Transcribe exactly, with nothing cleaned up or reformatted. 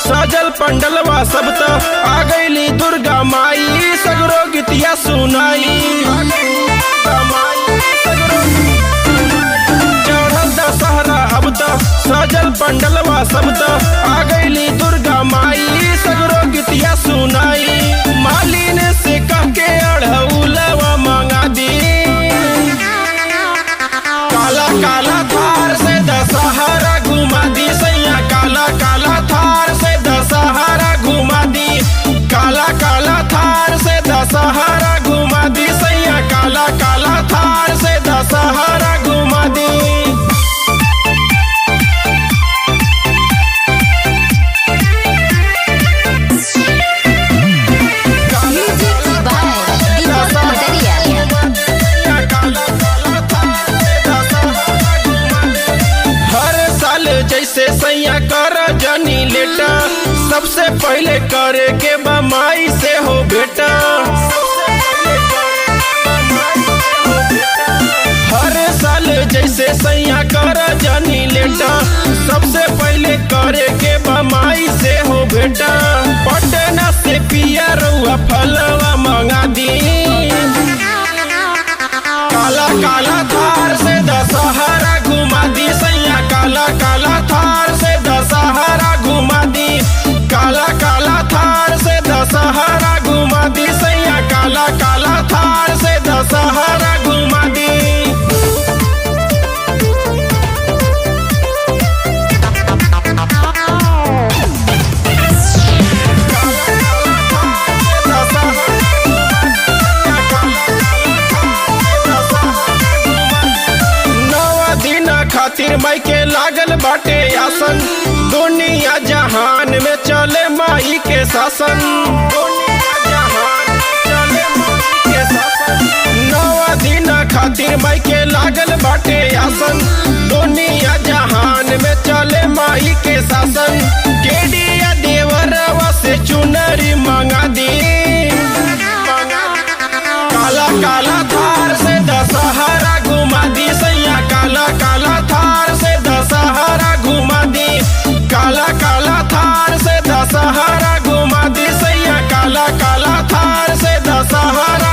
सजल पंडलवा सब त आ गईली दुर्गा माई सगरो गीतिया सुनाई। चढ़ल दशहरा अब त सजल पंडलवा सब त आ गईली दुर्गा माई सगरो गीतिया सुनाई। मालिन से कह के अढ़उलवा मंगा दी काला काला थार से दशहरा घुमा दी सैया काला काला थार से दशहरा घुमा दी काला काला थार से दशहरा घुमा दी सैया काला काला थार से दशहरा घुमा दी। जैसे सैया कर जनी लेटा सबसे पहले करे के बमाई से हो बेटा। हर साल जैसे सैया कर जनी लेटा सबसे पहले करे के बमाई से हो बेटा। पटना से पिया रुआ फलवा मंगा दी काला काला थार से दशहरा घुमा दी सैया काला काला थार से दशहरा घुमा दी काला काला थार से दशहरा घुमा दी सैया काला काला थार से दशहरा घुमा दी। खातिर माई के लागल बाटे आसन दुनिया जहान में चले माई के शासन। दुनिया जहान चले माई के शासन नवा दिन खातिर माई के लागल बाटे आसन दुनिया जहान में चले माई के शासन। केडिया देवरवा से चुनरी मंगा दी काला काला थार से दशहरा घुमा दी सैया काला काला थार से दशहरा घुमा दी काला काला थार से दशहरा घुमा दी सैया काला काला थार से दशहरा